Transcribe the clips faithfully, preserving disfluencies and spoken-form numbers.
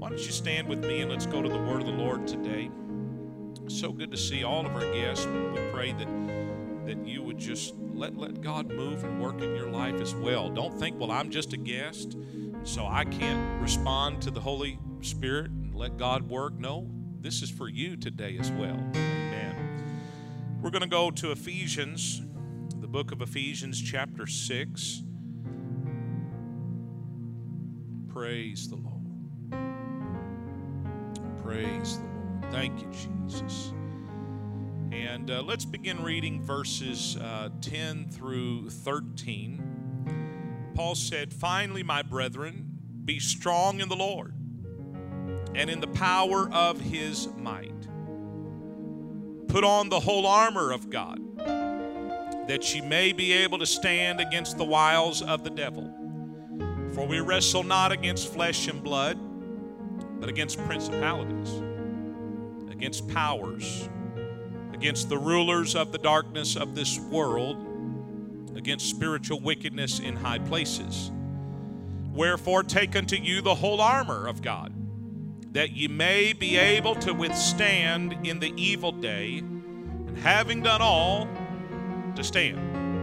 Why don't you stand with me and let's go to the word of the Lord today. So good to see all of our guests. We pray that that you would just let, let God move and work in your life as well. Don't think, well, I'm just a guest, so I can't respond to the Holy Spirit and let God work. No, this is for you today as well. Amen. We're going to go to Ephesians, the book of Ephesians, chapter six. Praise the Lord. Praise the Lord. Thank you, Jesus. And uh, let's begin reading verses uh, ten through thirteen. Paul said, "Finally, my brethren, be strong in the Lord and in the power of his might. Put on the whole armor of God, that ye may be able to stand against the wiles of the devil. For we wrestle not against flesh and blood, but against principalities, against powers, against the rulers of the darkness of this world, against spiritual wickedness in high places. Wherefore take unto you the whole armor of God, that ye may be able to withstand in the evil day, and having done all, to stand."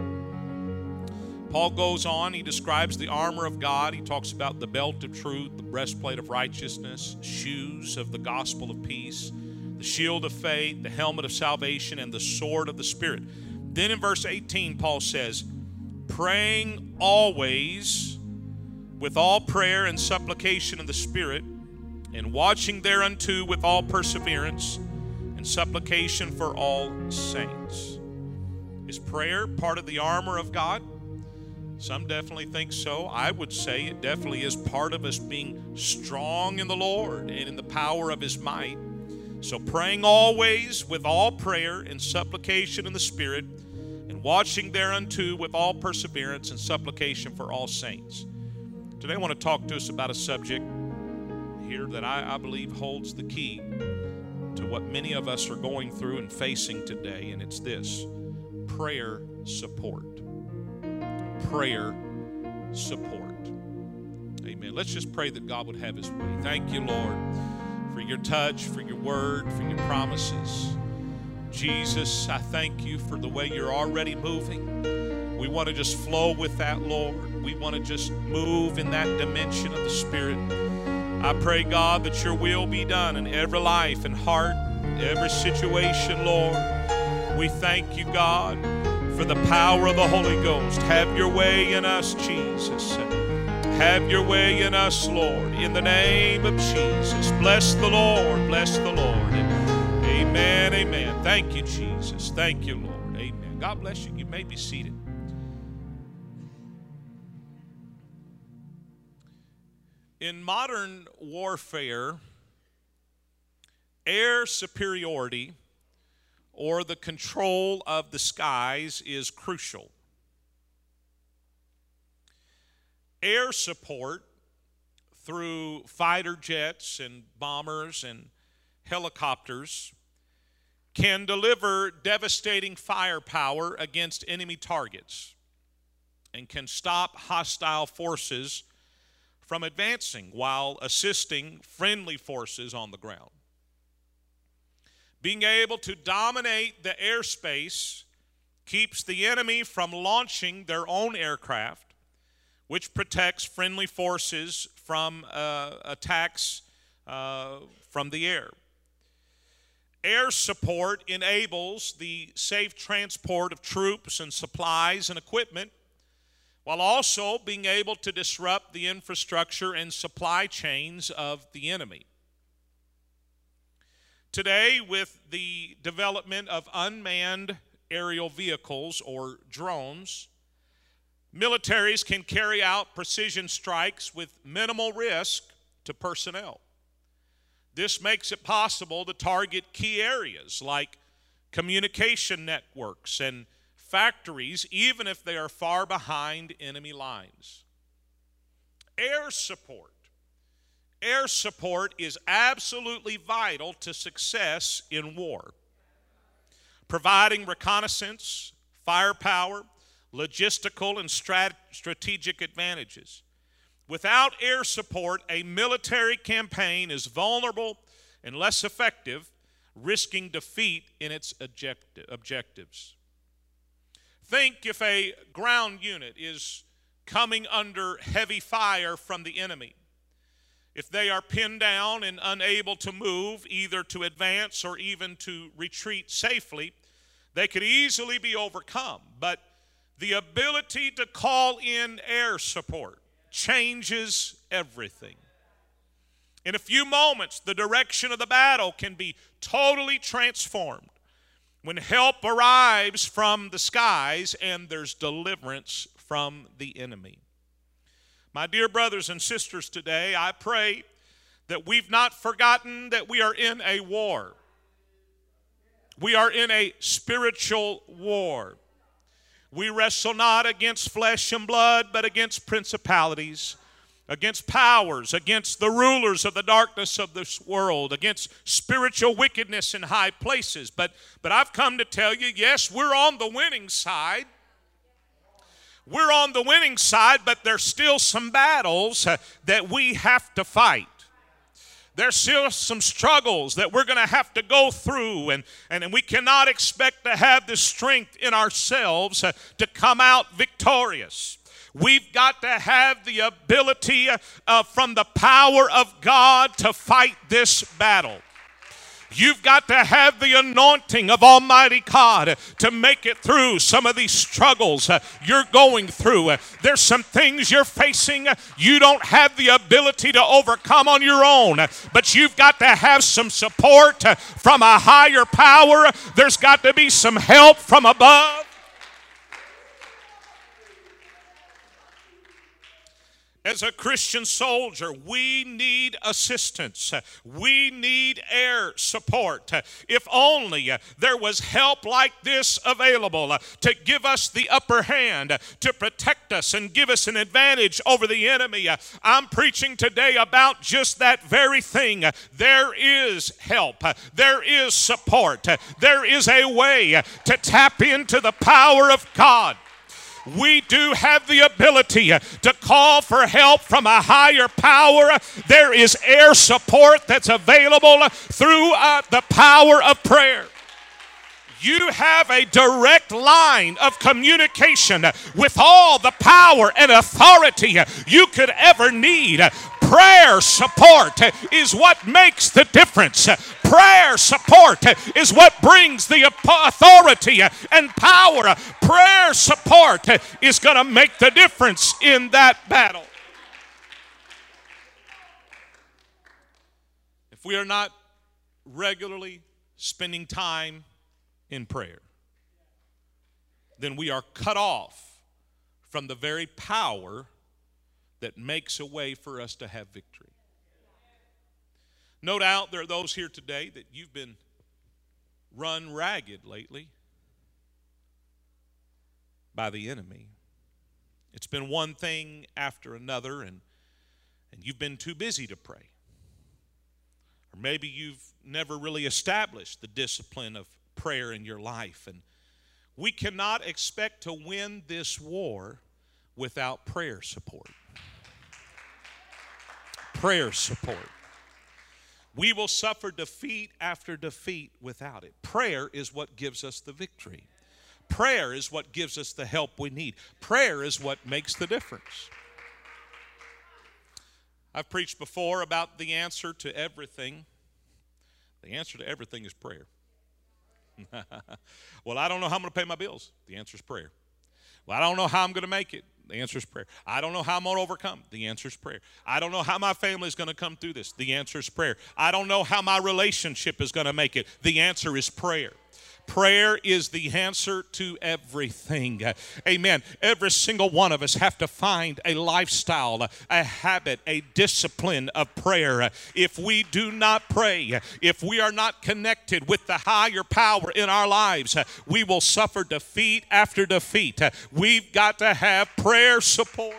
Paul goes on, he describes the armor of God. He talks about the belt of truth, the breastplate of righteousness, shoes of the gospel of peace, the shield of faith, the helmet of salvation, and the sword of the Spirit. Then in verse eighteen, Paul says, "Praying always with all prayer and supplication in the Spirit, and watching thereunto with all perseverance and supplication for all saints." Is prayer part of the armor of God? Some definitely think so. I would say it definitely is part of us being strong in the Lord and in the power of his might. So praying always with all prayer and supplication in the Spirit, and watching thereunto with all perseverance and supplication for all saints. Today I want to talk to us about a subject here that I, I believe holds the key to what many of us are going through and facing today, and it's this: prayer support. Prayer support. Amen. Let's just pray that God would have his way. Thank you, Lord, for your touch, for your word, for your promises. Jesus, I thank you for the way you're already moving. We want to just flow with that, Lord. We want to just move in that dimension of the Spirit. I pray, God, that your will be done in every life and heart, every situation, Lord. We thank you, God, for the power of the Holy Ghost. Have your way in us, Jesus. Have your way in us, Lord, in the name of Jesus. Bless the Lord, bless the Lord. Amen, amen. Thank you, Jesus. Thank you, Lord. Amen. God bless you. You may be seated. In modern warfare, air superiority, or the control of the skies, is crucial. Air support through fighter jets and bombers and helicopters can deliver devastating firepower against enemy targets and can stop hostile forces from advancing while assisting friendly forces on the ground. Being able to dominate the airspace keeps the enemy from launching their own aircraft, which protects friendly forces from uh, attacks uh, from the air. Air support enables the safe transport of troops and supplies and equipment, while also being able to disrupt the infrastructure and supply chains of the enemy. Today, with the development of unmanned aerial vehicles, or drones, militaries can carry out precision strikes with minimal risk to personnel. This makes it possible to target key areas like communication networks and factories, even if they are far behind enemy lines. Air support. Air support is absolutely vital to success in war, providing reconnaissance, firepower, logistical, and strat- strategic advantages. Without air support, a military campaign is vulnerable and less effective, risking defeat in its objecti- objectives. Think if a ground unit is coming under heavy fire from the enemy. If they are pinned down and unable to move, either to advance or even to retreat safely, they could easily be overcome. But the ability to call in air support changes everything. In a few moments, the direction of the battle can be totally transformed when help arrives from the skies and there's deliverance from the enemy. My dear brothers and sisters, today I pray that we've not forgotten that we are in a war. We are in a spiritual war. We wrestle not against flesh and blood, but against principalities, against powers, against the rulers of the darkness of this world, against spiritual wickedness in high places. But, but I've come to tell you, yes, we're on the winning side. We're on the winning side, but there's still some battles uh, that we have to fight. There's still some struggles that we're going to have to go through, and, and, and we cannot expect to have the strength in ourselves uh, to come out victorious. We've got to have the ability uh, from the power of God to fight this battle. You've got to have the anointing of Almighty God to make it through some of these struggles uh, you're going through. Uh, there's some things you're facing uh, you don't have the ability to overcome on your own, uh, but you've got to have some support uh, from a higher power. There's got to be some help from above. As a Christian soldier, we need assistance. We need air support. If only there was help like this available to give us the upper hand, to protect us and give us an advantage over the enemy. I'm preaching today about just that very thing. There is help. There is support. There is a way to tap into the power of God. We do have the ability to call for help from a higher power. There is air support that's available through uh, the power of prayer. You have a direct line of communication with all the power and authority you could ever need. Prayer support is what makes the difference. Prayer support is what brings the authority and power. Prayer support is going to make the difference in that battle. If we are not regularly spending time in prayer, then we are cut off from the very power that makes a way for us to have victory. No doubt there are those here today that you've been run ragged lately by the enemy. It's been one thing after another, and, and you've been too busy to pray. Or maybe you've never really established the discipline of prayer in your life. And we cannot expect to win this war without prayer support. Prayer support. We will suffer defeat after defeat without it. Prayer is what gives us the victory. Prayer is what gives us the help we need. Prayer is what makes the difference. I've preached before about the answer to everything. The answer to everything is prayer. Well, I don't know how I'm going to pay my bills. The answer is prayer. Well, I don't know how I'm going to make it. The answer is prayer. I don't know how I'm going to overcome. The answer is prayer. I don't know how my family is going to come through this. The answer is prayer. I don't know how my relationship is going to make it. The answer is prayer. Prayer is the answer to everything. Amen. Every single one of us have to find a lifestyle, a habit, a discipline of prayer. If we do not pray, if we are not connected with the higher power in our lives, we will suffer defeat after defeat. We've got to have prayer support.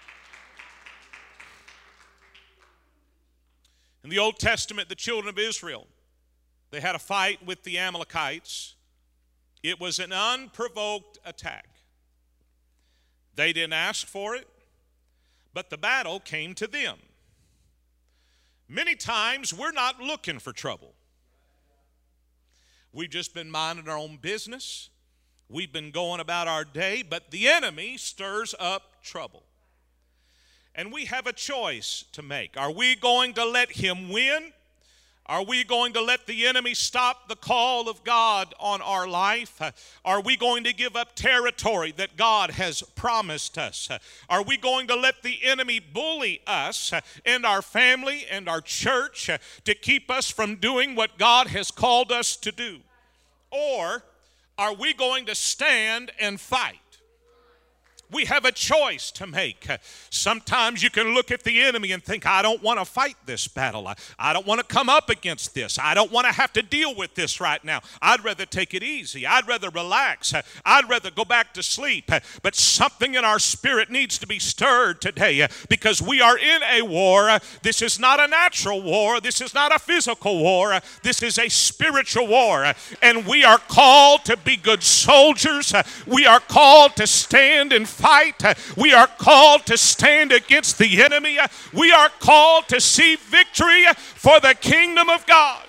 In the Old Testament, the children of Israel, they had a fight with the Amalekites. It was an unprovoked attack. They didn't ask for it, but the battle came to them. Many times we're not looking for trouble. We've just been minding our own business. We've been going about our day, but the enemy stirs up trouble. And we have a choice to make. Are we going to let him win? Are we going to let the enemy stop the call of God on our life? Are we going to give up territory that God has promised us? Are we going to let the enemy bully us and our family and our church to keep us from doing what God has called us to do? Or are we going to stand and fight? We have a choice to make. Sometimes you can look at the enemy and think, I don't want to fight this battle. I, I don't want to come up against this. I don't want to have to deal with this right now. I'd rather take it easy. I'd rather relax. I'd rather go back to sleep. But something in our spirit needs to be stirred today because we are in a war. This is not a natural war. This is not a physical war. This is a spiritual war. And we are called to be good soldiers. We are called to stand and fight. We are called to stand against the enemy. We are called to see victory for the kingdom of God.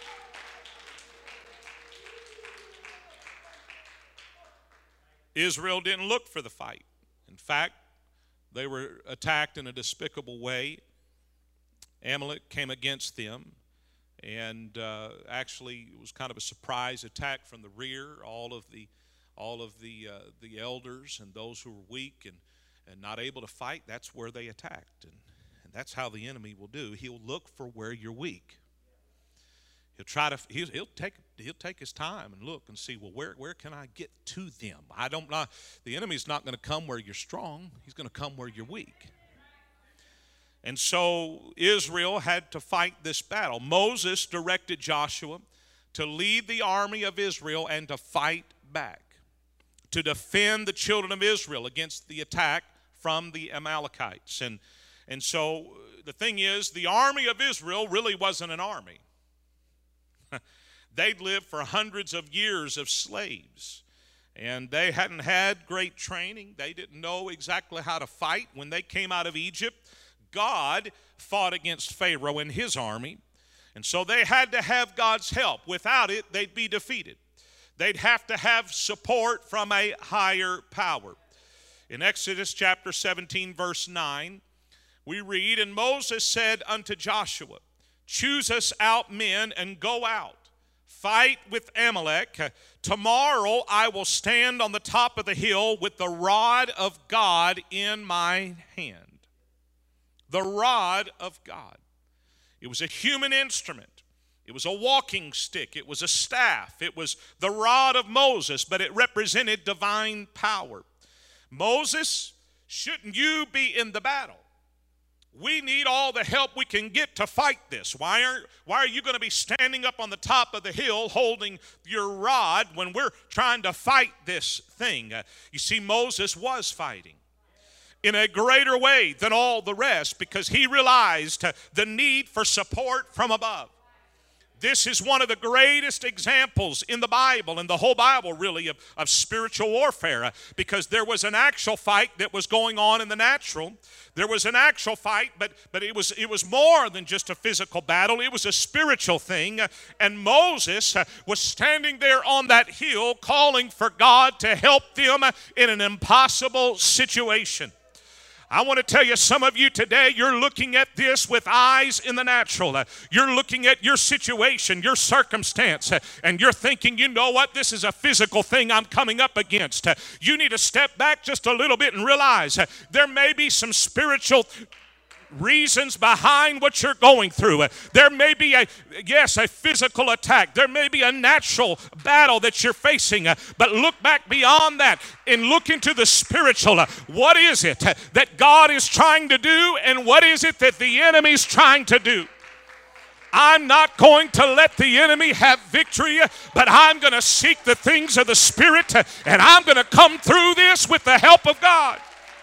Israel didn't look for the fight. In fact, they were attacked in a despicable way. Amalek came against them, and uh, actually it was kind of a surprise attack from the rear. All of the all of the uh, the elders and those who were weak and, and not able to fight, that's where they attacked. And, and that's how the enemy will do. He'll look for where you're weak. He'll try to, he'll, he'll take he'll take his time and look and see, well, where, where can I get to them? I don't know. The enemy's not going to come where you're strong. He's going to come where you're weak. And so Israel had to fight this battle. Moses directed Joshua to lead the army of Israel and to fight back, to defend the children of Israel against the attack from the Amalekites. And, and so the thing is, the army of Israel really wasn't an army. They'd lived for hundreds of years of slaves, and they hadn't had great training. They didn't know exactly how to fight. When they came out of Egypt, God fought against Pharaoh and his army, and so they had to have God's help. Without it, they'd be defeated. They'd have to have support from a higher power. In Exodus chapter seventeen, verse nine, we read, And Moses said unto Joshua, Choose us out men and go out, fight with Amalek. Tomorrow I will stand on the top of the hill with the rod of God in my hand. The rod of God. It was a human instrument. It was a walking stick. It was a staff. It was the rod of Moses, but it represented divine power. Moses, shouldn't you be in the battle? We need all the help we can get to fight this. Why are, why are you going to be standing up on the top of the hill holding your rod when we're trying to fight this thing? Uh, you see, Moses was fighting in a greater way than all the rest because he realized uh, the need for support from above. This is one of the greatest examples in the Bible, in the whole Bible really, of, of spiritual warfare, uh, because there was an actual fight that was going on in the natural. There was an actual fight, but, but it was, it was more than just a physical battle. It was a spiritual thing, uh, and Moses uh, was standing there on that hill calling for God to help them uh, in an impossible situation. I want to tell you, some of you today, you're looking at this with eyes in the natural. Uh, you're looking at your situation, your circumstance, uh, and you're thinking, you know what, this is a physical thing I'm coming up against. Uh, you need to step back just a little bit and realize uh, there may be some spiritual reasons behind what you're going through. Uh, there may be a, yes, a physical attack. There may be a natural battle that you're facing. Uh, but look back beyond that and look into the spiritual. Uh, what is it uh, that God is trying to do, and what is it that the enemy's trying to do? I'm not going to let the enemy have victory, but I'm going to seek the things of the Spirit, uh, and I'm going to come through this with the help of God.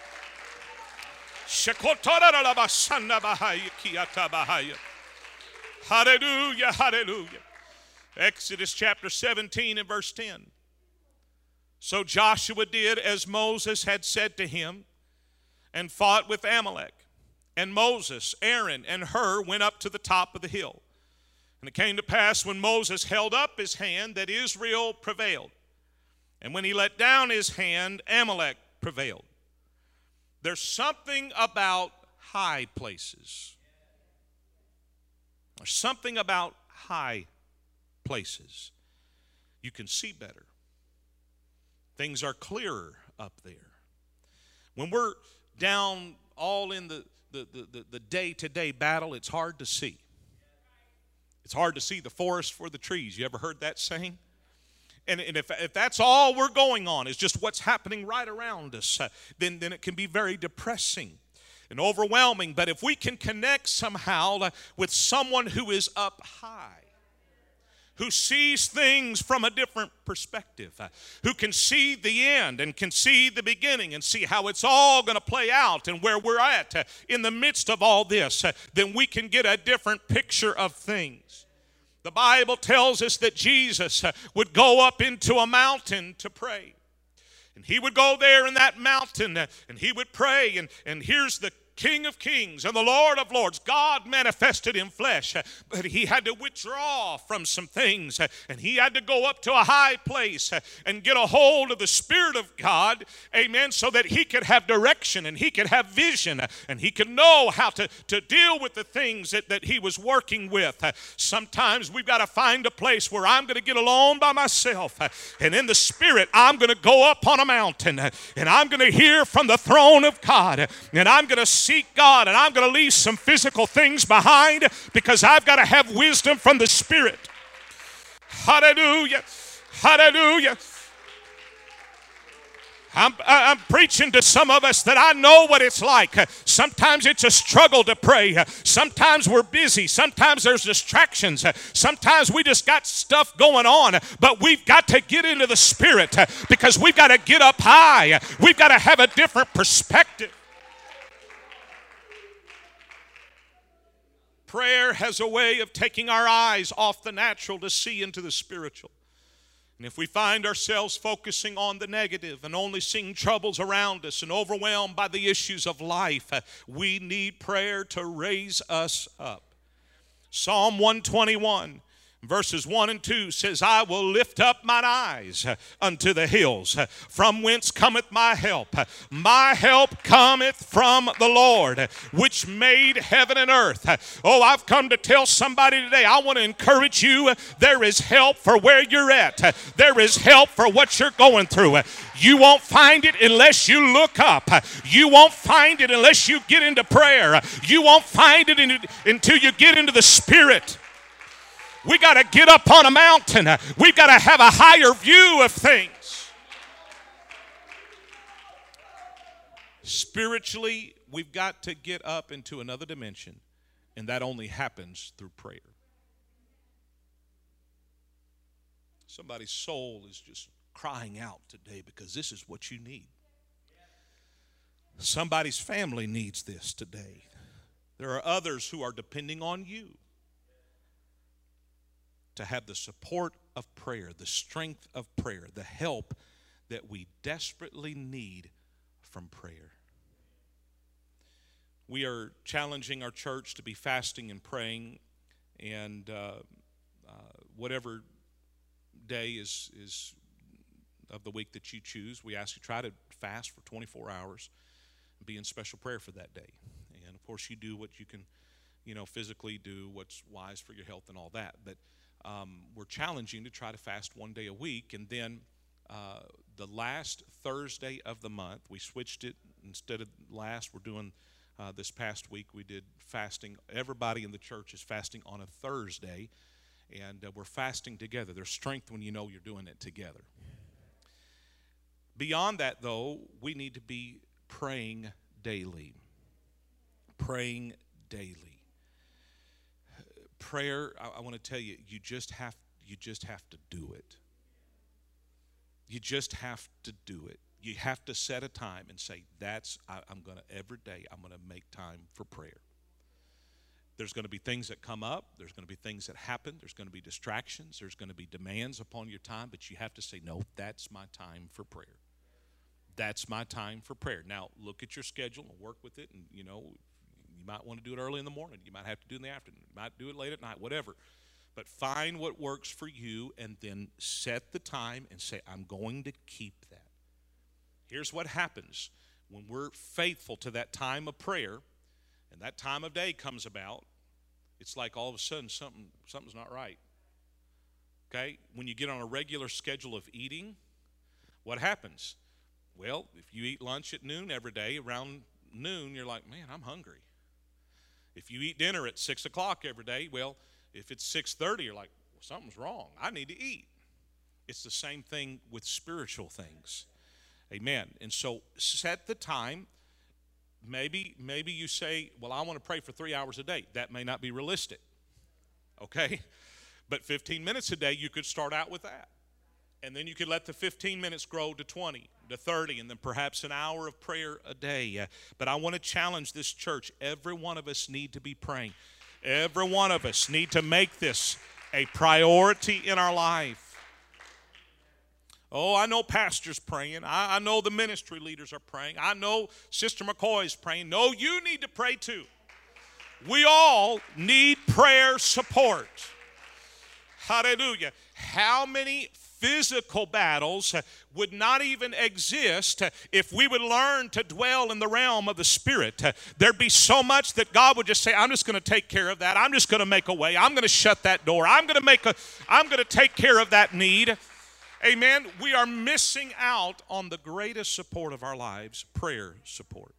Hallelujah, hallelujah. Exodus chapter seventeen and verse ten. So Joshua did as Moses had said to him and fought with Amalek. And Moses, Aaron, and Hur went up to the top of the hill. And it came to pass when Moses held up his hand that Israel prevailed. And when he let down his hand, Amalek prevailed. There's something about high places. There's something about high places. You can see better. Things are clearer up there. When we're down all in the, the, the, the, the day-to-day battle, it's hard to see. It's hard to see the forest for the trees. You ever heard that saying? And, and if, if that's all we're going on is just what's happening right around us, uh, then, then it can be very depressing and overwhelming. But if we can connect somehow uh, with someone who is up high, who sees things from a different perspective, uh, who can see the end and can see the beginning and see how it's all going to play out and where we're at uh, in the midst of all this, uh, then we can get a different picture of things. The Bible tells us that Jesus uh, would go up into a mountain to pray. And he would go there in that mountain uh, and he would pray. And, and here's the King of Kings and the Lord of Lords, God manifested in flesh, but he had to withdraw from some things, and he had to go up to a high place and get a hold of the Spirit of God, amen, so that he could have direction and he could have vision and he could know how to, to deal with the things that, that he was working with. Sometimes we've got to find a place where I'm going to get alone by myself, and in the Spirit I'm going to go up on a mountain and I'm going to hear from the throne of God, and I'm going to seek God, and I'm going to leave some physical things behind because I've got to have wisdom from the Spirit. Hallelujah. Hallelujah. I'm, I'm preaching to some of us that I know what it's like. Sometimes it's a struggle to pray. Sometimes we're busy. Sometimes there's distractions. Sometimes we just got stuff going on. But we've got to get into the Spirit because we've got to get up high. We've got to have a different perspective. Prayer has a way of taking our eyes off the natural to see into the spiritual. And if we find ourselves focusing on the negative and only seeing troubles around us and overwhelmed by the issues of life, we need prayer to raise us up. Psalm one twenty-one. Verses one and two says, I will lift up mine eyes unto the hills, from whence cometh my help. My help cometh from the Lord, which made heaven and earth. Oh, I've come to tell somebody today, I want to encourage you, there is help for where you're at. There is help for what you're going through. You won't find it unless you look up. You won't find it unless you get into prayer. You won't find it in, until you get into the Spirit. We got to get up on a mountain. We've got to have a higher view of things. Spiritually, we've got to get up into another dimension, and that only happens through prayer. Somebody's soul is just crying out today because this is what you need. Somebody's family needs this today. There are others who are depending on you to have the support of prayer, the strength of prayer, the help that we desperately need from prayer. We are challenging our church to be fasting and praying, and uh, uh, whatever day is, is of the week that you choose, we ask you to try to fast for twenty-four hours and be in special prayer for that day. And of course you do what you can, you know, physically do, what's wise for your health and all that, but Um, we're challenging to try to fast one day a week, and then uh, the last Thursday of the month, we switched it. Instead of last, we're doing uh, this past week, we did fasting. Everybody in the church is fasting on a Thursday, and uh, we're fasting together. There's strength when you know you're doing it together. Beyond that, though, we need to be praying daily. Praying daily. Prayer, I, I want to tell you, you just have you just have to do it. You just have to do it. You have to set a time and say, that's, I, I'm going to, every day, I'm going to make time for prayer. There's going to be things that come up. There's going to be things that happen. There's going to be distractions. There's going to be demands upon your time, but you have to say, no, that's my time for prayer. That's my time for prayer. Now, look at your schedule and work with it, and, you know, You might want to do it early in the morning. You might have to do it in the afternoon. You might do it late at night, whatever. But find what works for you and then set the time and say, I'm going to keep that. Here's what happens when we're faithful to that time of prayer and that time of day comes about. It's like all of a sudden something something's not right. Okay? When you get on a regular schedule of eating, what happens? Well, if you eat lunch at noon every day, around noon, you're like, man, I'm hungry. If you eat dinner at six o'clock every day, well, if it's six thirty, you're like, well, something's wrong. I need to eat. It's the same thing with spiritual things. Amen. And so set the time. Maybe, maybe you say, well, I want to pray for three hours a day. That may not be realistic. Okay? But fifteen minutes a day, you could start out with that. And then you could let the fifteen minutes grow to twenty, to thirty, and then perhaps an hour of prayer a day. Uh, but I want to challenge this church. Every one of us need to be praying. Every one of us need to make this a priority in our life. Oh, I know pastors praying. I, I know the ministry leaders are praying. I know Sister McCoy is praying. No, you need to pray too. We all need prayer support. Hallelujah. How many physical battles would not even exist if we would learn to dwell in the realm of the Spirit? There'd be so much that God would just say, I'm just going to take care of that. I'm just going to make a way. I'm going to shut that door. I'm going to make a, I'm going to take care of that need. Amen. We are missing out on the greatest support of our lives, prayer support.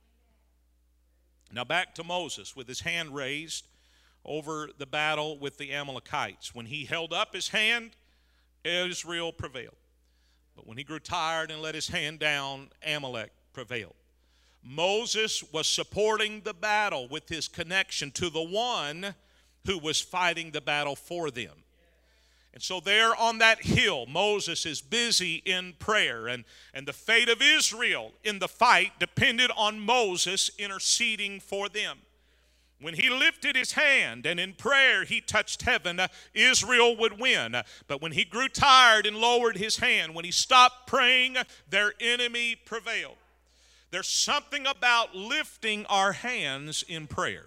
Now back to Moses with his hand raised over the battle with the Amalekites. When he held up his hand, Israel prevailed. But when he grew tired and let his hand down, Amalek prevailed. Moses was supporting the battle with his connection to the one who was fighting the battle for them. And so there on that hill, Moses is busy in prayer. And, and the fate of Israel in the fight depended on Moses interceding for them. When he lifted his hand and in prayer he touched heaven, uh, Israel would win. Uh, but when he grew tired and lowered his hand, when he stopped praying, their enemy prevailed. There's something about lifting our hands in prayer.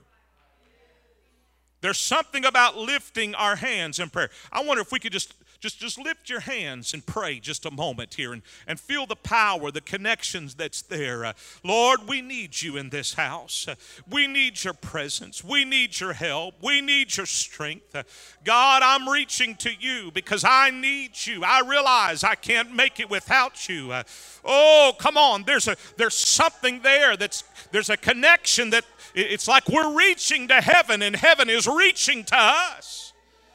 There's something about lifting our hands in prayer. I wonder if we could just, just, just lift your hands and pray just a moment here and, and feel the power, the connections that's there. Uh, Lord, we need you in this house. Uh, we need your presence. We need your help. We need your strength. Uh, God, I'm reaching to you because I need you. I realize I can't make it without you. Uh, oh, come on. There's a there's something there that's there's a connection that it's like we're reaching to heaven and heaven is reaching to us.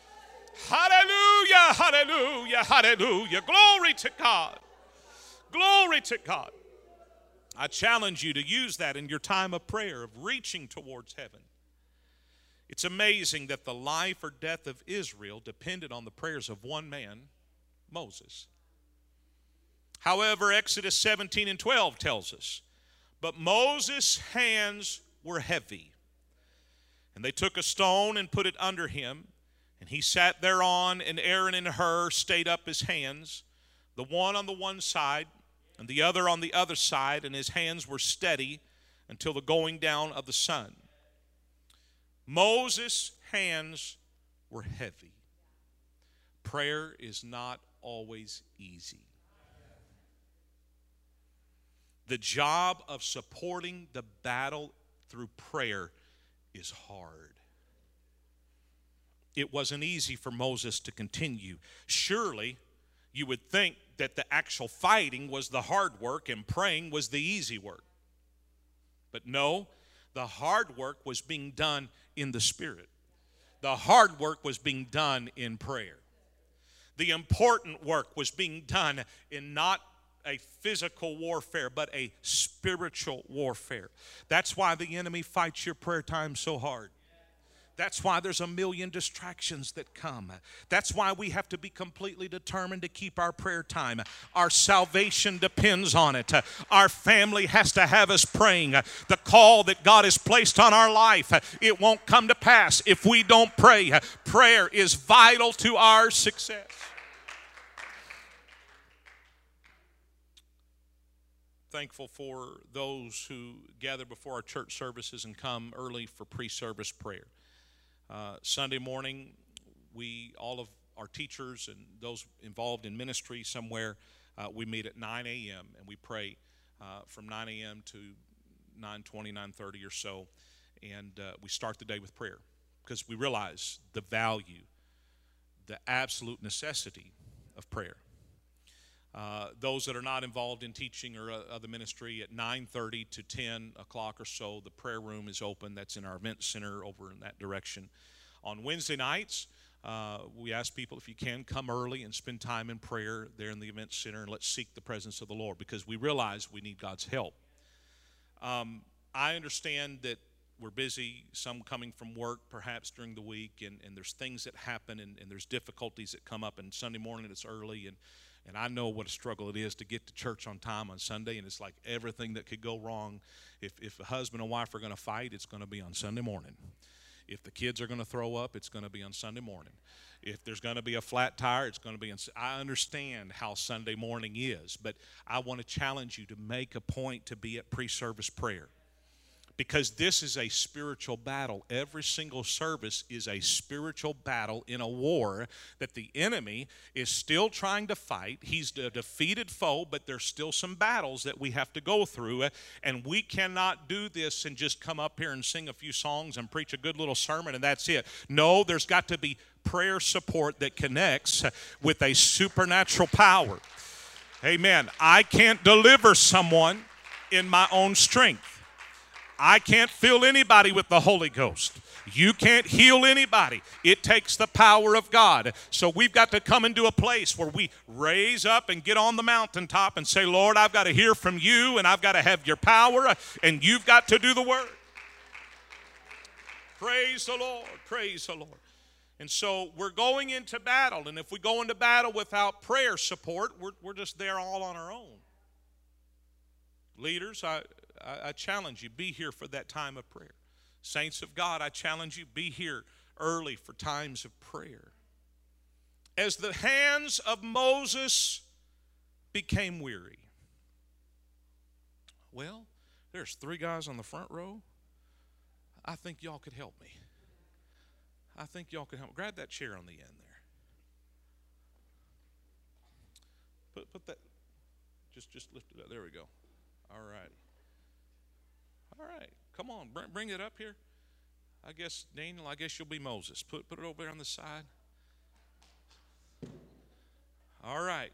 Hallelujah, hallelujah, hallelujah. Glory to God. Glory to God. I challenge you to use that in your time of prayer, of reaching towards heaven. It's amazing that the life or death of Israel depended on the prayers of one man, Moses. However, Exodus seventeen and twelve tells us, but Moses' hands were heavy. And they took a stone and put it under him, and he sat thereon, and Aaron and Hur stayed up his hands, the one on the one side and the other on the other side, and his hands were steady until the going down of the sun. Moses' hands were heavy. Prayer is not always easy. The job of supporting the battle through prayer is hard. It wasn't easy for Moses to continue. Surely you would think that the actual fighting was the hard work and praying was the easy work. But no, the hard work was being done in the Spirit. The hard work was being done in prayer. The important work was being done in not a physical warfare, but a spiritual warfare. That's why the enemy fights your prayer time so hard. That's why there's a million distractions that come. That's why we have to be completely determined to keep our prayer time. Our salvation depends on it. Our family has to have us praying. The call that God has placed on our life, it won't come to pass if we don't pray. Prayer is vital to our success. thankful for those who gather before our church services and come early for pre-service prayer. Uh, Sunday morning, we, all of our teachers and those involved in ministry somewhere, uh, we meet at nine a.m. and we pray uh, from nine a.m. to nine twenty, nine thirty or so. And uh, we start the day with prayer because we realize the value, the absolute necessity of prayer. Uh, those that are not involved in teaching or uh, other ministry, at nine thirty to ten o'clock or so, the prayer room is open. That's in our event center over in that direction. On Wednesday nights, uh, we ask people, if you can, come early and spend time in prayer there in the event center, and let's seek the presence of the Lord because we realize we need God's help. Um, I understand that we're busy, some coming from work perhaps during the week, and, and there's things that happen, and, and there's difficulties that come up, and Sunday morning it's early, and And I know what a struggle it is to get to church on time on Sunday, and it's like everything that could go wrong. If, if a husband and wife are going to fight, it's going to be on Sunday morning. If the kids are going to throw up, it's going to be on Sunday morning. If there's going to be a flat tire, it's going to be on. I understand how Sunday morning is, but I want to challenge you to make a point to be at pre-service prayer. Because this is a spiritual battle. Every single service is a spiritual battle in a war that the enemy is still trying to fight. He's a defeated foe, but there's still some battles that we have to go through. And we cannot do this and just come up here and sing a few songs and preach a good little sermon and that's it. No, there's got to be prayer support that connects with a supernatural power. Amen. I can't deliver someone in my own strength. I can't fill anybody with the Holy Ghost. You can't heal anybody. It takes the power of God. So we've got to come into a place where we raise up and get on the mountaintop and say, Lord, I've got to hear from you, and I've got to have your power, and you've got to do the work. Praise the Lord. Praise the Lord. And so we're going into battle, and if we go into battle without prayer support, we're, we're just there all on our own. Leaders, I... I challenge you, be here for that time of prayer. Saints of God, I challenge you, be here early for times of prayer. As the hands of Moses became weary. Well, there's three guys on the front row. I think y'all could help me. I think y'all could help me. Grab that chair on the end there. Put, put that, just, just lift it up. There we go. All righty. All right, come on, bring, bring it up here. I guess, Daniel, I guess you'll be Moses. Put, put it over there on the side. All right.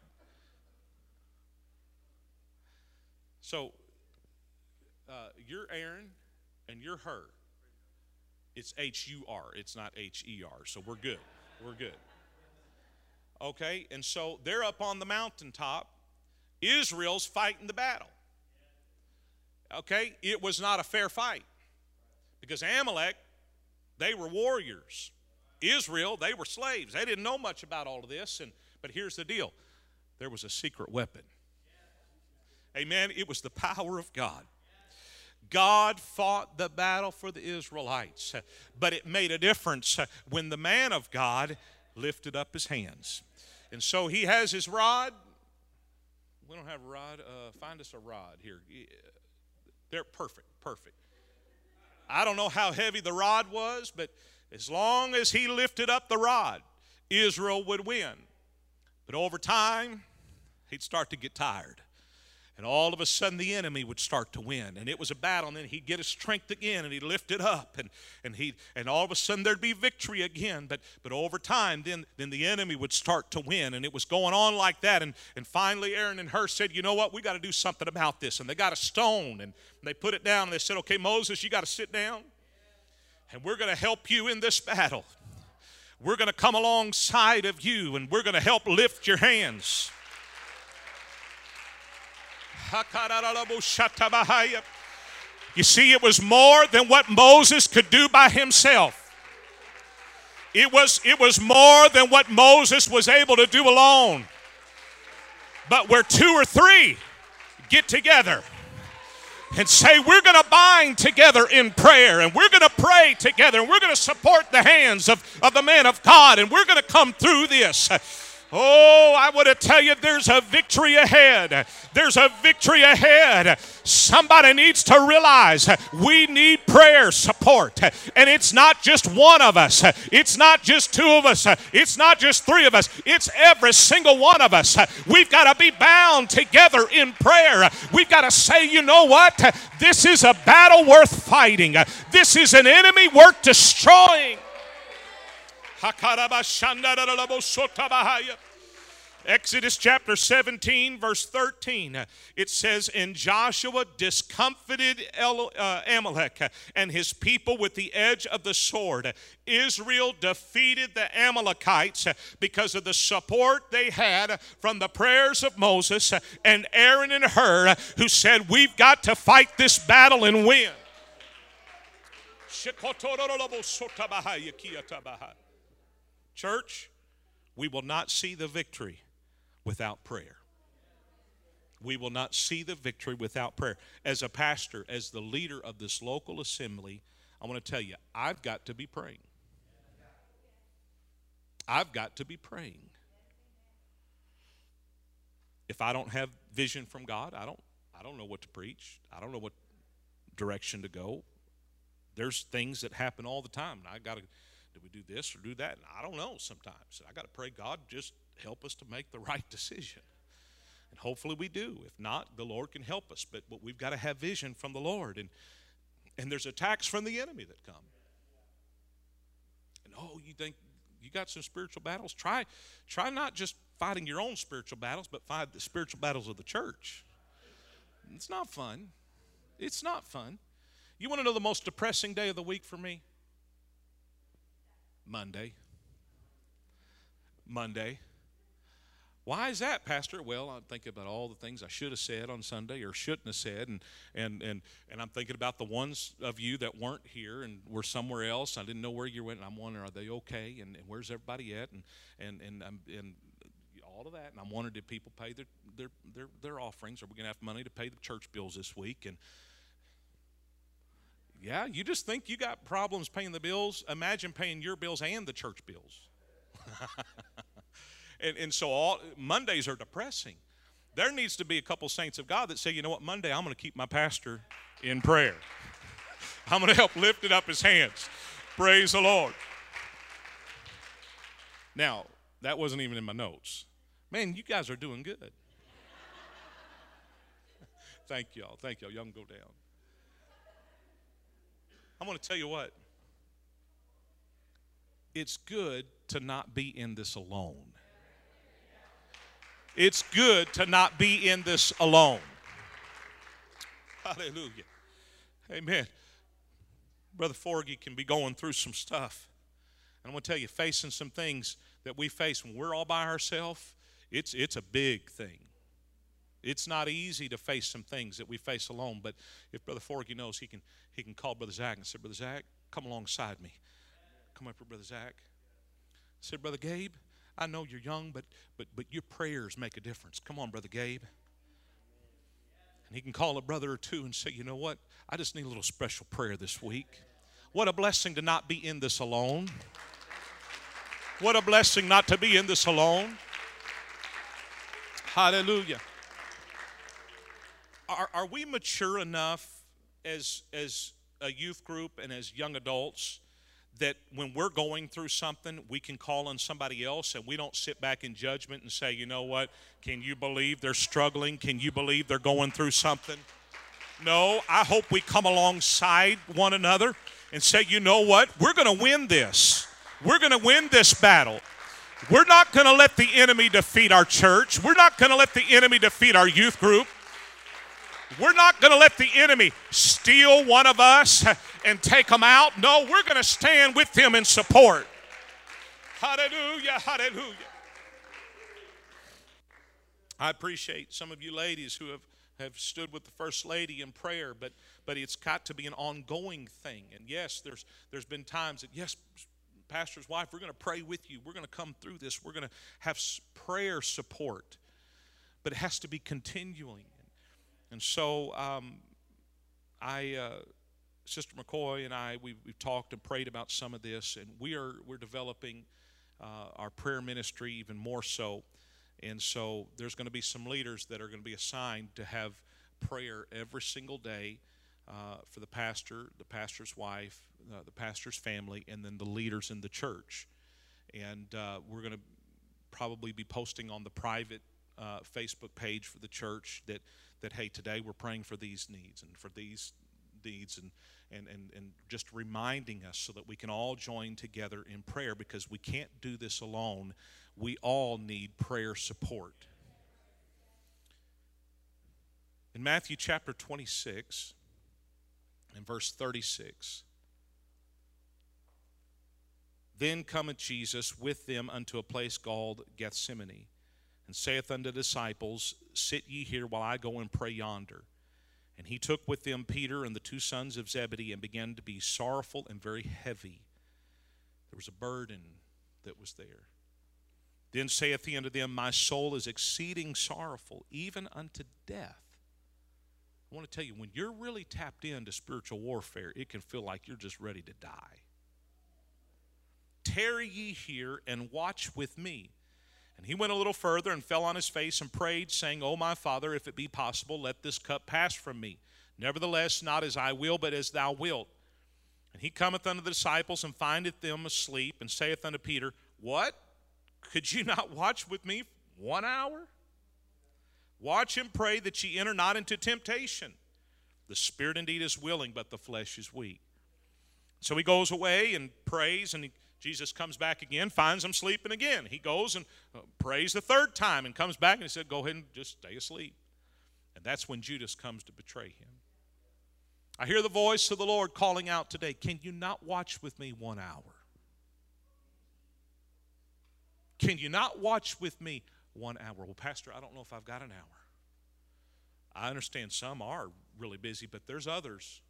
So, uh, you're Aaron and you're her. It's H U R. It's not H E R, so we're good. We're good. Okay, and so they're up on the mountaintop. Israel's fighting the battle. Okay, it was not a fair fight because Amalek, they were warriors. Israel, they were slaves. They didn't know much about all of this. And but here's the deal. There was a secret weapon. Amen. It was the power of God. God fought the battle for the Israelites, but it made a difference when the man of God lifted up his hands. And so he has his rod. We don't have a rod. Uh, find us a rod here. They're perfect, perfect. I don't know how heavy the rod was, but as long as he lifted up the rod, Israel would win. But over time, he'd start to get tired. And all of a sudden, the enemy would start to win. And it was a battle, and then he'd get his strength again, and he'd lift it up. And, and, he'd, and all of a sudden, there'd be victory again. But, but over time, then, then the enemy would start to win. And it was going on like that. And, and finally, Aaron and Hur said, you know what? We got to do something about this. And they got a stone, and they put it down, and they said, okay, Moses, you got to sit down. And we're going to help you in this battle. We're going to come alongside of you, and we're going to help lift your hands. You see, it was more than what Moses could do by himself. It was, it was more than what Moses was able to do alone. But where two or three get together and say, we're going to bind together in prayer, and we're going to pray together, and we're going to support the hands of, of the man of God, and we're going to come through this. Oh, I want to tell you there's a victory ahead. There's a victory ahead. Somebody needs to realize we need prayer support. And it's not just one of us. It's not just two of us. It's not just three of us. It's every single one of us. We've got to be bound together in prayer. We've got to say, you know what? This is a battle worth fighting. This is an enemy worth destroying. Exodus chapter seventeen, verse thirteen, it says, and Joshua discomfited El, uh, Amalek and his people with the edge of the sword. Israel defeated the Amalekites because of the support they had from the prayers of Moses and Aaron and Hur, who said, we've got to fight this battle and win. Church, we will not see the victory without prayer. We will not see the victory without prayer. As a pastor, as the leader of this local assembly, I want to tell you, I've got to be praying. I've got to be praying. If I don't have vision from God, I don't I don't know what to preach. I don't know what direction to go. There's things that happen all the time. I got to do we do this or do that? And I don't know sometimes. I got to pray, God, just help us to make the right decision. And hopefully we do. If not, the Lord can help us. But, but we've got to have vision from the Lord. And, and there's attacks from the enemy that come. And oh, you think you got some spiritual battles? Try, try not just fighting your own spiritual battles, but fight the spiritual battles of the church. It's not fun. It's not fun. You want to know the most depressing day of the week for me? Monday. Monday. Why is that, Pastor? Well, I'm thinking about all the things I should have said on Sunday or shouldn't have said, and and and and I'm thinking about the ones of you that weren't here and were somewhere else. I didn't know where you went, and I'm wondering, are they okay? And, and where's everybody at? And and and and, and all of that. And I'm wondering, did people pay their their their, their offerings? Are we going to have money to pay the church bills this week? And yeah, you just think you got problems paying the bills. Imagine paying your bills and the church bills. and, and so all Mondays are depressing. There needs to be a couple saints of God that say, you know what, Monday I'm going to keep my pastor in prayer. I'm going to help lift it up his hands. Praise the Lord. Now, that wasn't even in my notes. Man, you guys are doing good. Thank y'all. Thank y'all. Y'all can go down. I'm going to tell you what. It's good to not be in this alone. It's good to not be in this alone. Hallelujah. Amen. Brother Forgy can be going through some stuff. And I'm going to tell you, facing some things that we face when we're all by ourselves, it's, it's a big thing. It's not easy to face some things that we face alone, but if Brother Forgy knows, he can he can call Brother Zach and say, Brother Zach, come alongside me. Come up here, Brother Zach. I said, Brother Gabe, I know you're young, but but but your prayers make a difference. Come on, Brother Gabe. And he can call a brother or two and say, you know what? I just need a little special prayer this week. What a blessing to not be in this alone. What a blessing not to be in this alone. Hallelujah. Are, are we mature enough as, as a youth group and as young adults that when we're going through something, we can call on somebody else and we don't sit back in judgment and say, you know what, can you believe they're struggling? Can you believe they're going through something? No, I hope we come alongside one another and say, you know what, we're going to win this. We're going to win this battle. We're not going to let the enemy defeat our church. We're not going to let the enemy defeat our youth group. We're not going to let the enemy steal one of us and take them out. No, we're going to stand with him in support. Hallelujah, hallelujah. I appreciate some of you ladies who have, have stood with the First Lady in prayer, but but it's got to be an ongoing thing. And yes, there's there's been times that, yes, Pastor's wife, we're going to pray with you. We're going to come through this. We're going to have prayer support. But it has to be continuing. And so um, I, uh, Sister McCoy and I, we've, we've talked and prayed about some of this, and we are we're developing uh, our prayer ministry even more so. And so there's going to be some leaders that are going to be assigned to have prayer every single day uh, for the pastor, the pastor's wife, uh, the pastor's family, and then the leaders in the church. And uh, we're going to probably be posting on the private uh, Facebook page for the church that, that, hey, today we're praying for these needs and for these needs, and, and, and, and just reminding us so that we can all join together in prayer, because we can't do this alone. We all need prayer support. In Matthew chapter twenty-six and verse thirty-six, then cometh Jesus with them unto a place called Gethsemane, and saith unto the disciples, sit ye here while I go and pray yonder. And he took with them Peter and the two sons of Zebedee, and began to be sorrowful and very heavy. There was a burden that was there. Then saith he unto them, my soul is exceeding sorrowful, even unto death. I want to tell you, when you're really tapped into spiritual warfare, it can feel like you're just ready to die. Tarry ye here and watch with me. And he went a little further and fell on his face and prayed, saying, O my Father, if it be possible, let this cup pass from me. Nevertheless, not as I will, but as thou wilt. And he cometh unto the disciples and findeth them asleep, and saith unto Peter, what? Could you not watch with me one hour? Watch and pray that ye enter not into temptation. The spirit indeed is willing, but the flesh is weak. So he goes away and prays, and he, Jesus comes back again, finds them sleeping again. He goes and uh, prays the third time and comes back, and he said, go ahead and just stay asleep. And that's when Judas comes to betray him. I hear the voice of the Lord calling out today, can you not watch with me one hour? Can you not watch with me one hour? Well, Pastor, I don't know if I've got an hour. I understand some are really busy, but there's others.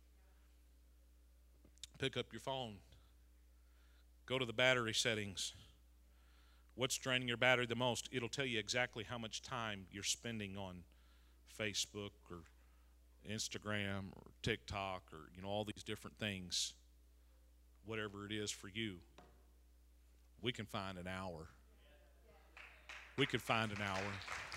Pick up your phone. Go to the battery settings. What's draining your battery the most? It'll tell you exactly how much time you're spending on Facebook or Instagram or TikTok or, you know, all these different things. Whatever it is for you. We can find an hour. We could find an hour.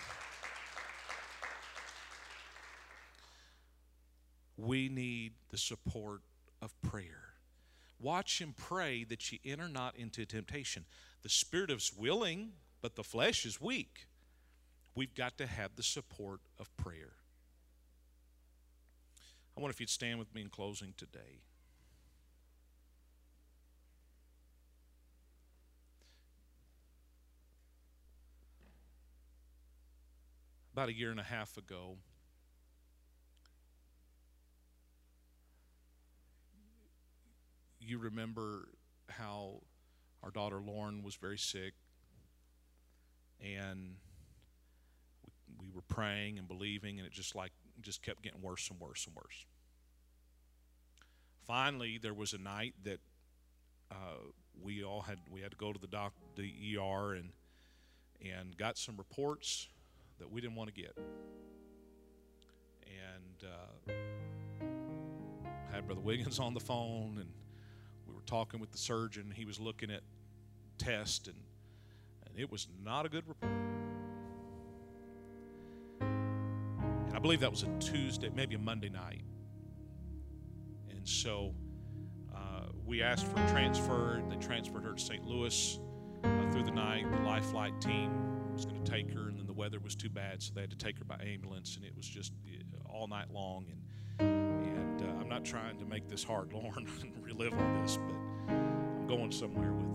We need the support of prayer. Watch and pray that ye enter not into temptation. The spirit is willing, but the flesh is weak. We've got to have the support of prayer. I wonder if you'd stand with me in closing today. About a year and a half ago, you remember how our daughter Lauren was very sick, and we were praying and believing, and it just like just kept getting worse and worse and worse. Finally, there was a night that uh, we all had we had to go to the doc, the E R, and and got some reports that we didn't want to get, and uh, had Brother Wiggins on the phone, and we were talking with the surgeon. He was looking at tests, and, and it was not a good report. And I believe that was a Tuesday, maybe a Monday night. And so uh, we asked for a transfer. They transferred her to Saint Louis uh, through the night. The Life Flight team was going to take her, and then the weather was too bad, so they had to take her by ambulance, and it was just all night long. And and uh, I'm not trying to make this hard, Lauren, and relive all this, but I'm going somewhere with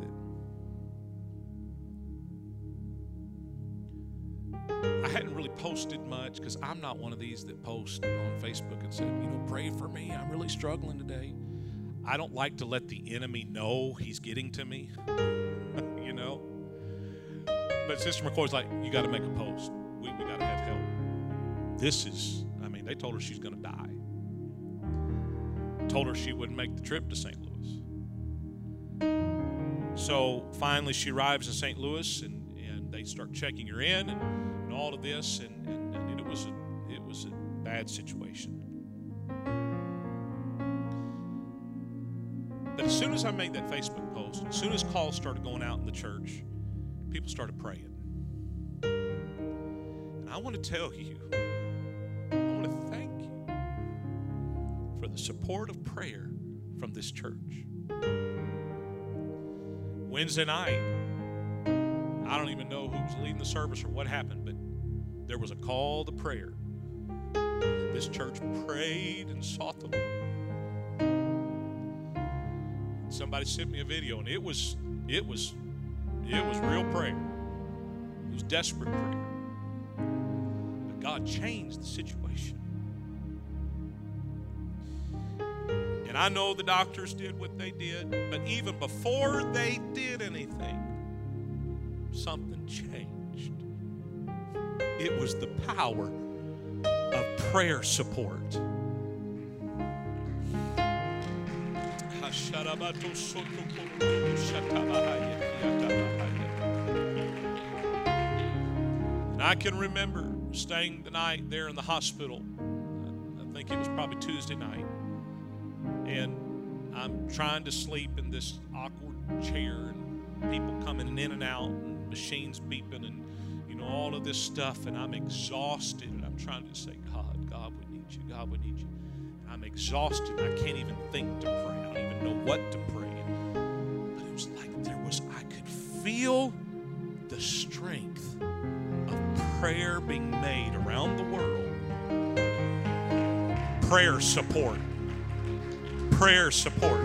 it. I hadn't really posted much because I'm not one of these that post on Facebook and said, you know, pray for me. I'm really struggling today. I don't like to let the enemy know he's getting to me, you know. But Sister McCoy's like, you got to make a post. We, we got to have help. This is, I mean, they told her she's going to die. Told her she wouldn't make the trip to Saint Louis. So finally she arrives in Saint Louis, and, and they start checking her in and, and all of this, and, and, and it was a, it was a bad situation. The as soon as I made that Facebook post, as soon as calls started going out in the church, people started praying. And I want to tell you, I want to thank you for the support of prayer from this church. Wednesday night, I don't even know who was leading the service or what happened, but there was a call to prayer. This church prayed and sought the Lord. Somebody sent me a video, and it was it was it was real prayer. It was desperate prayer. But God changed the situation. And I know the doctors did what they did, but even before they did anything, something changed. It was the power of prayer support. And I can remember staying the night there in the hospital. I think it was probably Tuesday night. And I'm trying to sleep in this awkward chair, and people coming in and out, and machines beeping, and you know, all of this stuff, and I'm exhausted, and I'm trying to say, God, God, we need you, God, we need you. And I'm exhausted, I can't even think to pray. I don't even know what to pray. But it was like there was, I could feel the strength of prayer being made around the world. Prayer support. Prayer support.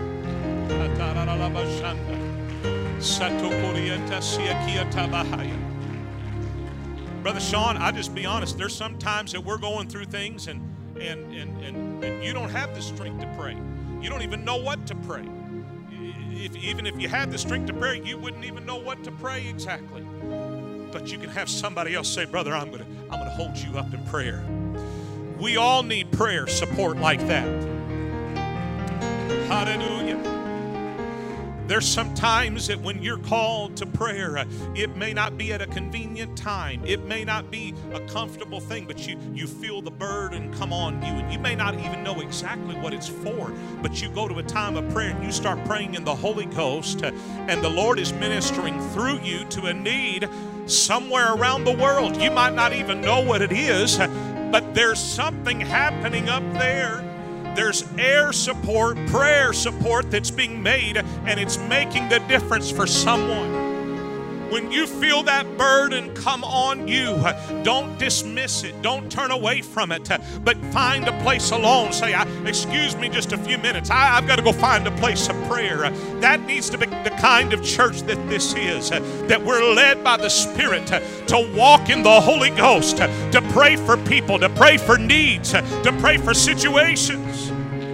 Brother Sean, I'll just be honest. There's some times that we're going through things and, and, and, and, and you don't have the strength to pray. You don't even know what to pray. If, even if you had the strength to pray, you wouldn't even know what to pray exactly. But you can have somebody else say, brother, I'm going to I'm going to hold you up in prayer. We all need prayer support like that. Hallelujah. There's some times that when you're called to prayer, uh, it may not be at a convenient time. It may not be a comfortable thing, but you, you feel the burden come on you, and you may not even know exactly what it's for, but you go to a time of prayer and you start praying in the Holy Ghost, uh, and the Lord is ministering through you to a need somewhere around the world. You might not even know what it is, uh, but there's something happening up there. There's air support, prayer support that's being made, and it's making the difference for someone. When you feel that burden come on you, don't dismiss it. Don't turn away from it, but find a place alone. Say, excuse me just a few minutes. I, I've got to go find a place of prayer. That needs to be the kind of church that this is, that we're led by the Spirit to walk in the Holy Ghost, to pray for people, to pray for needs, to pray for situations.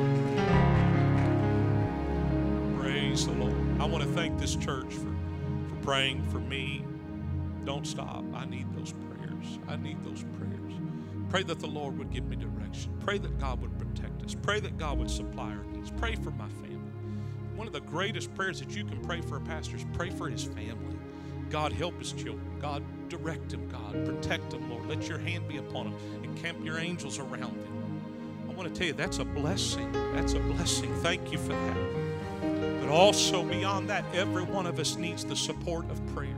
Praise the Lord. I want to thank this church for praying for me. Don't stop. I need those prayers. I need those prayers. Pray that the Lord would give me direction. Pray that God would protect us. Pray that God would supply our needs. Pray for my family. One of the greatest prayers that you can pray for a pastor is pray for his family. God, help his children. God, direct them. God, protect them, Lord. Let your hand be upon them. Encamp your angels around them. I want to tell you, that's a blessing. That's a blessing. Thank you for that. But also beyond that, every one of us needs the support of prayer.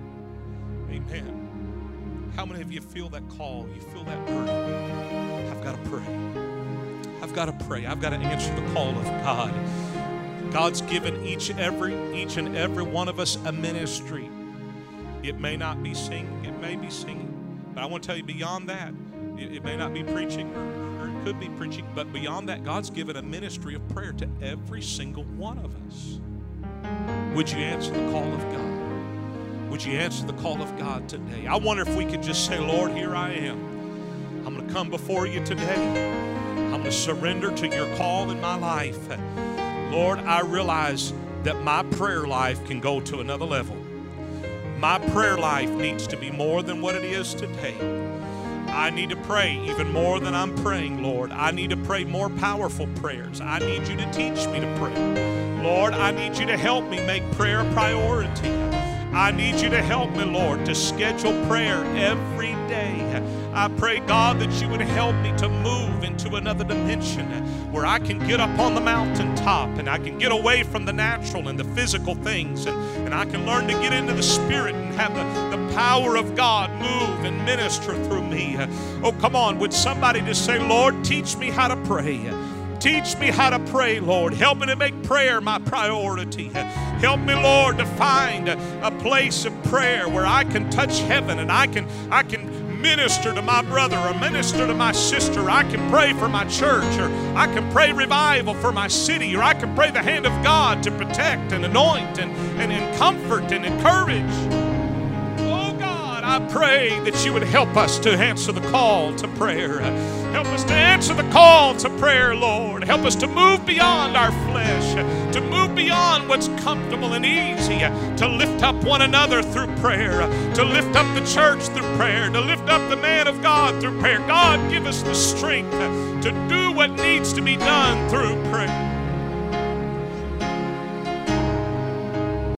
Amen. How many of you feel that call? You feel that burden? I've got to pray. I've got to pray. I've got to answer the call of God. God's given each every each and every one of us a ministry. It may not be singing. It may be singing. But I want to tell you, beyond that, it, it may not be preaching, or, or it could be preaching. But beyond that, God's given a ministry of prayer to every single one of us. Would you answer the call of God? Would you answer the call of God today? I wonder if we could just say, Lord, here I am. I'm going to come before you today. I'm going to surrender to your call in my life. Lord, I realize that my prayer life can go to another level. My prayer life needs to be more than what it is today. I need to pray even more than I'm praying, Lord. I need to pray more powerful prayers. I need you to teach me to pray. Lord, I need you to help me make prayer a priority. I need you to help me, Lord, to schedule prayer every day. I pray, God, that you would help me to move into another dimension where I can get up on the mountaintop and I can get away from the natural and the physical things, and, and I can learn to get into the Spirit and have the, the power of God move and minister through me. Oh, come on. Would somebody just say, Lord, teach me how to pray. Teach me how to pray, Lord. Help me to make prayer my priority. Help me, Lord, to find a, a place of prayer where I can touch heaven and I can, I can minister to my brother or minister to my sister. I can pray for my church, or I can pray revival for my city, or I can pray the hand of God to protect and anoint and, and, and comfort and encourage. I pray that you would help us to answer the call to prayer. Help us to answer the call to prayer, Lord. Help us to move beyond our flesh, to move beyond what's comfortable and easy, to lift up one another through prayer, to lift up the church through prayer, to lift up the man of God through prayer. God, give us the strength to do what needs to be done through prayer.